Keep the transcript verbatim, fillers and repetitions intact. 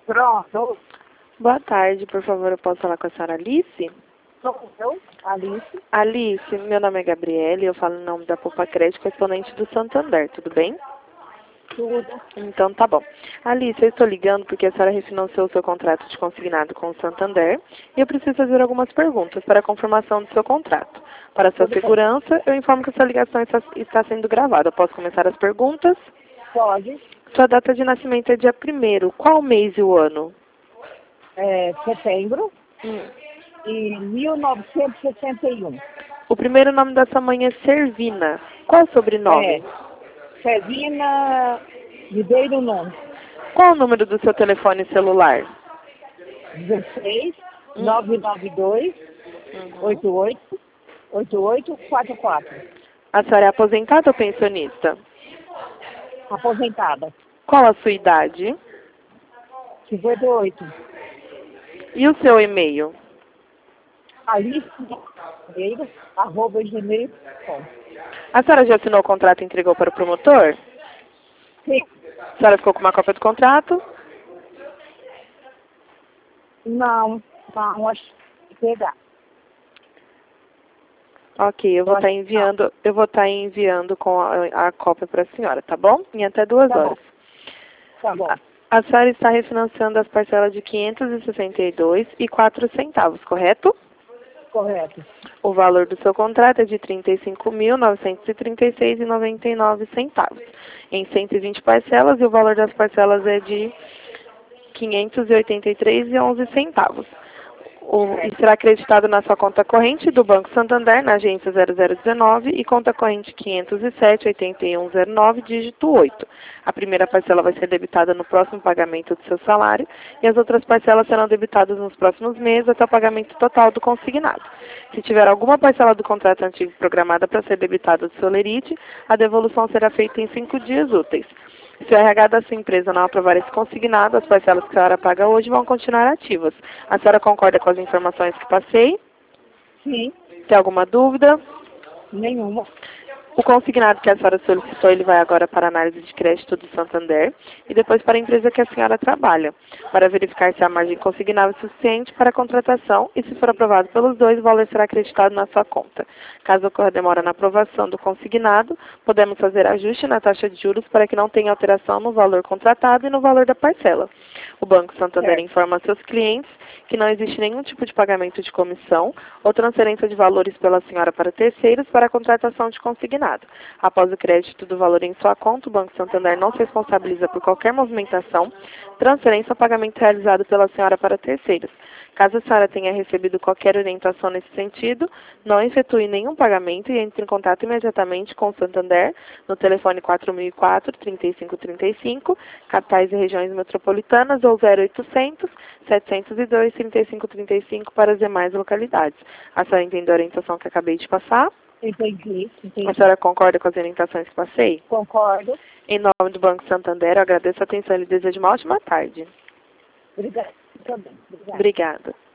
Pronto. Boa tarde, por favor, eu posso falar com a senhora Alice? Sou eu, Alice. Alice, meu nome é Gabriele, eu falo em nome da Poupa Crédito, correspondente do Santander, tudo bem? Tudo. Então tá bom. Alice, eu estou ligando porque a senhora refinanciou o seu contrato de consignado com o Santander e eu preciso fazer algumas perguntas para a confirmação do seu contrato. Para sua Tudo segurança, eu informo que essa ligação está, está sendo gravada. Posso começar as perguntas? Pode. Sua data de nascimento é dia primeiro. Qual mês e o ano? É, setembro Hum. e mil novecentos e sessenta e um. O primeiro nome da sua mãe é Servina. Qual o sobrenome? É, Servina Ribeiro Nunes. Qual o número do seu telefone celular? dezesseis, Hum. nove nove dois, Uhum. oito oito, oito oito quatro quatro. A senhora é aposentada ou pensionista? Aposentada. Qual a sua idade? cinquenta e oito. E o seu e-mail? Alice Ribeiro, arroba gmail ponto com. A senhora já assinou o contrato e entregou para o promotor? Sim. A senhora ficou com uma cópia do contrato? Não, não, acho que pegar. Ok, eu vou Eu estar acho que enviando, eu vou estar enviando com a, a cópia para a senhora, tá bom? Em até duas Tá bom. horas. Tá bom. A, a senhora está refinanciando as parcelas de quinhentos e sessenta e dois reais e quatro centavos, correto? Correto. O valor do seu contrato é de trinta e cinco mil, novecentos e trinta e seis reais e noventa e nove centavos. Em cento e vinte parcelas, e o valor das parcelas é de quinhentos e oitenta e três reais e onze centavos. O, e será acreditado na sua conta corrente do Banco Santander, na agência zero zero um nove e conta corrente quinhentos e sete, oitenta e um zero nove, dígito oito. A primeira parcela vai ser debitada no próximo pagamento do seu salário e as outras parcelas serão debitadas nos próximos meses até o pagamento total do consignado. Se tiver alguma parcela do contrato antigo programada para ser debitada do seu lerite, a devolução será feita em cinco dias úteis. Se o R H da sua empresa não aprovar esse consignado, as parcelas que a senhora paga hoje vão continuar ativas. A senhora concorda com as informações que passei? Sim. Tem alguma dúvida? Nenhuma. O consignado que a senhora solicitou, ele vai agora para a análise de crédito do Santander e depois para a empresa que a senhora trabalha, para verificar se a margem consignável é suficiente para a contratação e, se for aprovado pelos dois, o valor será acreditado na sua conta. Caso ocorra demora na aprovação do consignado, podemos fazer ajuste na taxa de juros para que não tenha alteração no valor contratado e no valor da parcela. O Banco Santander Certo. informa a seus clientes que não existe nenhum tipo de pagamento de comissão ou transferência de valores pela senhora para terceiros para a contratação de consignado. Após o crédito do valor em sua conta, o Banco Santander não se responsabiliza por qualquer movimentação, transferência ou pagamento realizado pela senhora para terceiros. Caso a senhora tenha recebido qualquer orientação nesse sentido, não efetue nenhum pagamento e entre em contato imediatamente com o Santander no telefone quatro mil e quatro, trinta e cinco trinta e cinco, capitais e regiões metropolitanas, ou zero oitocentos, setecentos e dois, trinta e cinco trinta e cinco para as demais localidades. A senhora entendeu a orientação que acabei de passar? Entendi, entendi. A senhora concorda com as orientações que passei? Concordo. Em nome do Banco Santander, eu agradeço a atenção e lhe desejo uma ótima tarde. Obrigada. Também. Obrigada. Obrigada.